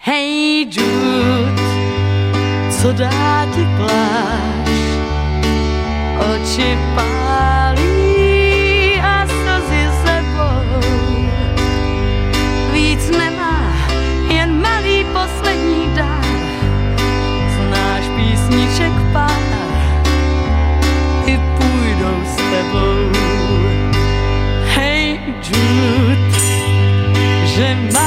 Hej Jude, co dá ti pláž? Oči pálí a slzy sebou. Víc nemá, jen malý poslední dár. Znáš písniček pár, ty půjdou s tebou. Hej Jude, že má